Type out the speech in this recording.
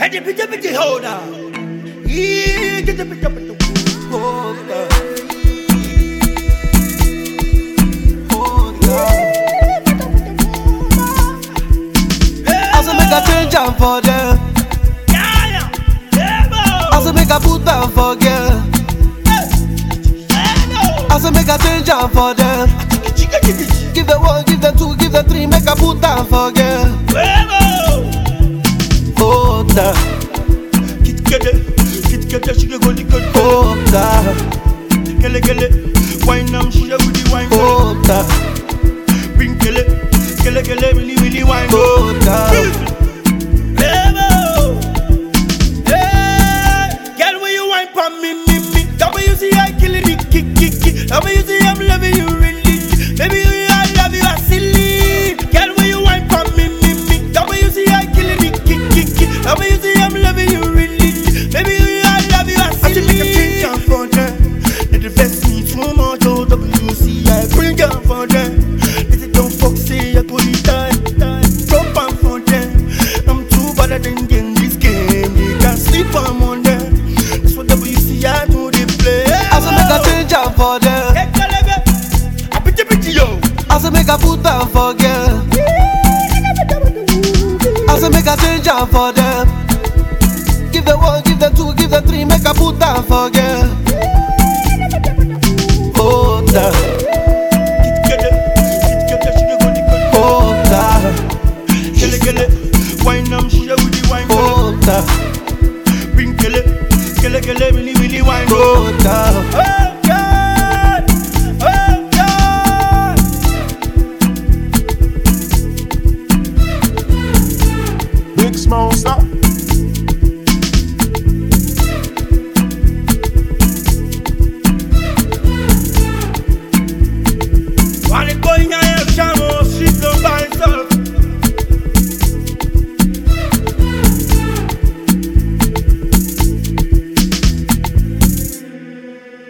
Get the bitty holder. Yeah, get the bitty holder. I say make a change am for them. I say make a put down for girl. I say make a change am for them. Give them one, give them two, give them three, make a put down for girl. Hold down. Hold down. Wine am she with the wine. Hold down. Bring kele, really wine. Hold down. Girl, when you wine for me. That way you see I killing it, kick. That way you see I'm loving you really. Baby, I love you, I silly. Girl, when you wine for me. That way you see I killing it, kick. That way you see I'm loving you really. Baby, I love you, I silly. I make a change down for them. They invest me too much, WCI bring down for them. They say don't fuck, say I put it down. Drop on for them. I'm too better than in this game. They can't sleep on them. That's what WCI do, they play. I say make a change am for them. I bitty yo. I say make a put down for girl. I say make a change am for them. Give them one, give them two, give them three, make a put down for girl.